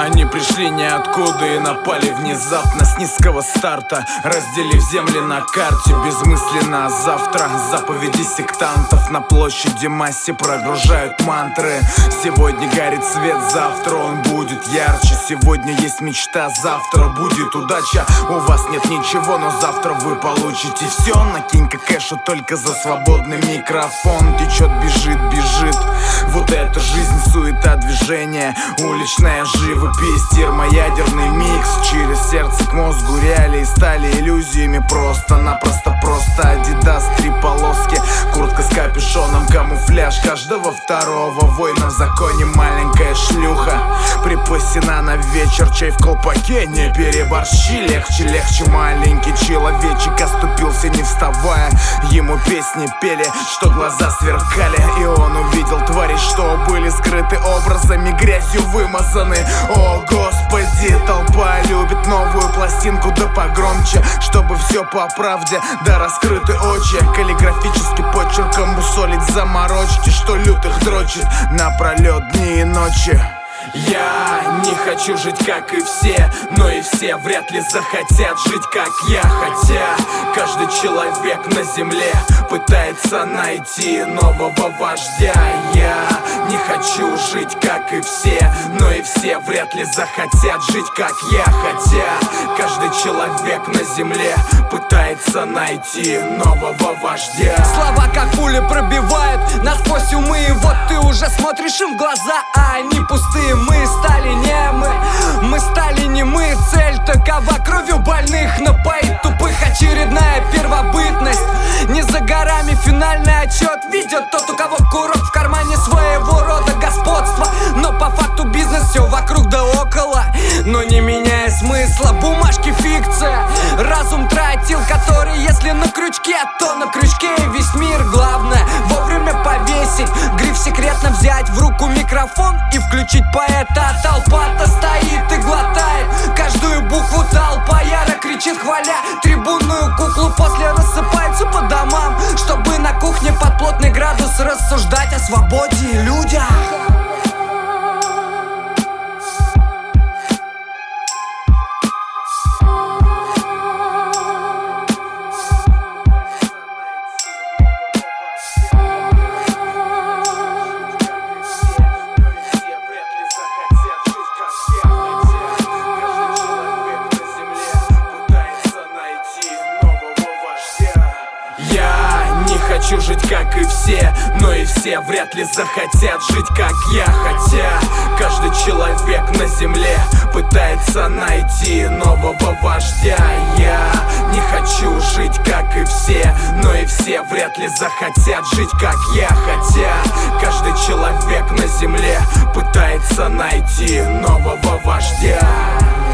Они пришли ниоткуда и напали внезапно с низкого старта, разделив земли на карте безмысленно. Завтра заповеди сектантов на площади массе прогружают мантры. Сегодня горит свет, завтра он будет ярче. Сегодня есть мечта, завтра будет удача. У вас нет ничего, но завтра вы получите все. Накинь-ка кэшу только за свободный микрофон. Течет, бежит, бежит. Вот это жизнь, суета, движение, уличная живопись, термоядерный микс. Через сердце к мозгу реалии стали иллюзиями. Просто-напросто просто Адидас, 3 полоски, куртка с капюшоном, камуфляж каждого второго воина в законе. Маленькая шлюха припасена на вечер, чай в колпаке, не переборщи. Легче, маленький человечек оступился не вставая. Ему песни пели, что глаза сверкали, и он увидел твари, что были скрыты образами, грязью вымазаны. О господи, толпа любит новую пластинку, да погромче, чтобы все по правде, да раскрыты очи. Каллиграфическим почерком мусолить заморочки, что лютых дрочит напролет дни и ночи. Я не хочу жить как и все, но и все вряд ли захотят жить как я. Хотя каждый человек на земле пытается найти нового вождя. Я не хочу жить как и все, но и все вряд ли захотят жить как я. Хотя каждый человек на земле пытается найти нового вождя. Слова как пули пробивают насквозь умы, и вот ты уже смотришь им в глаза, а они пустые. Мы стали не мы стали не мы. Цель такова: кровью больных напоить тупых. Очередная первобытность, не за горами финальный отчет. Видят тот, у кого курок в кармане, своего рода господство. Но по факту бизнес все вокруг да около, но не меняя смысла. Бумажки фикция, разум тротил, который если на крючке, то на крючке и весь мир. Главное вовремя повесить гриф, секретно взять в руку микрофон и включить поэта. Толпа-то стоит и глотает каждую букву. Толпа яро кричит, хваля трибунную куклу. После рассыпается по домам, чтобы на кухне под плотный градус рассуждать о свободе и людях. Хочу жить как и все, но и все вряд ли захотят жить как я. Хотя каждый человек на земле пытается найти нового вождя. Я не хочу жить как и все, но и все вряд ли захотят жить как я. Хотя каждый человек на земле пытается найти нового вождя.